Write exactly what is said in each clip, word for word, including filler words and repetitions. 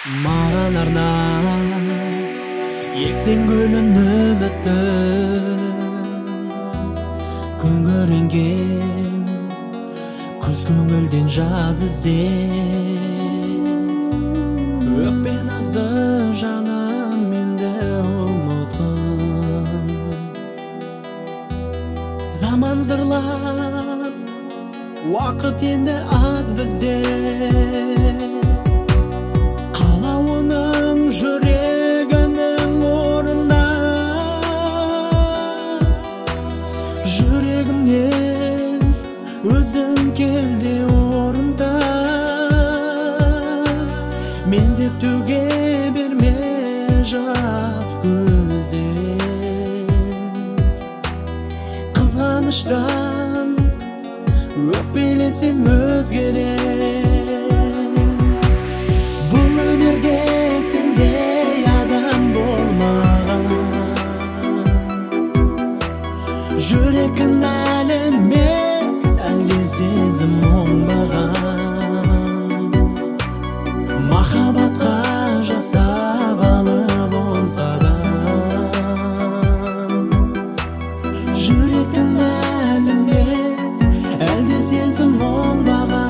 Маған арнап ексең гүлін үміттің, күн көрінген күз көңілден жаз ізден. Өкпе назды жаным менде ұмытқын, заман зырлап уақыт енді аз бізде. Жүрегімнің орында, жүрегімнен өзің келді орында. Мен деп төге берме жас көзден, қызғаныштан өкпелесем өзгерем. Бұл өмірде сендей адам болмаған, жүрек кінәлі ме, әлде сезім оңбаған. Махаббатқа жасап алып он қадам, жүрек кінәлі ме, әлде сезім оңбаған.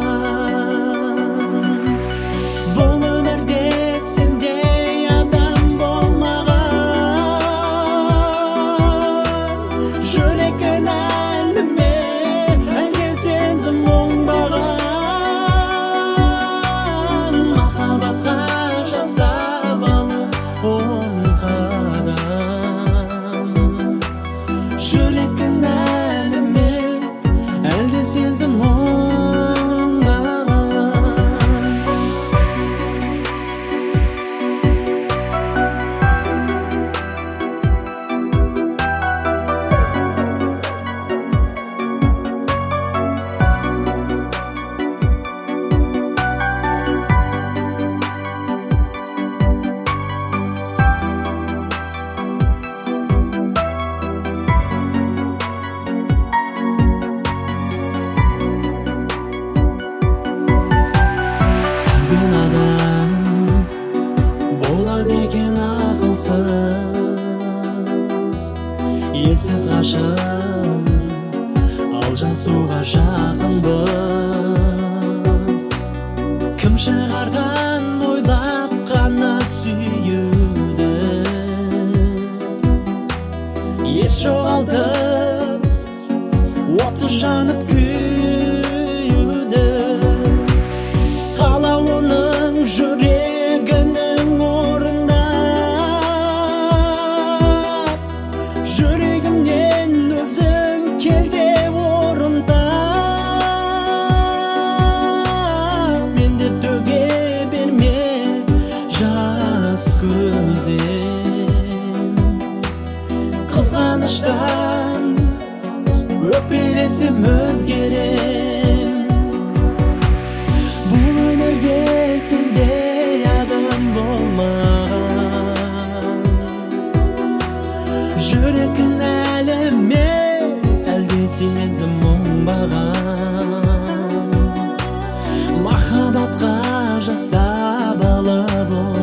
Бұл өмірде сендей адам болмаған, жүрек кінәлі ме, әлде сезім оңбаған. Махаббатқа жасап алып он қадам, жүрек кінәлі ме, әлде сезім оңбаған. Болады екен ақылсыз, ессіз ғашық, ал жасуға жақынбыз. Кім шығарған ойлап қана сүйуді, ес жоғалтып отсыз жанып күйуді. Қала оның жүрегінің орында, жүрегімнен өзің келде орында. Мен деп төге берме жас көзден, қызғаныштан өкпелесем өзгерем. Бұл өмірде сендей адам болмаған, жүрек кінәлі ме, әлде сезім оңбаған. Махаббатқа жасап алып он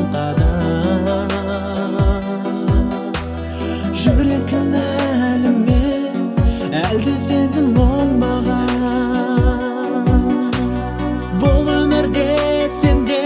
қадам, жүрек кінәлі ме, әлде сезім оңбаған. Бұл өмірде сенде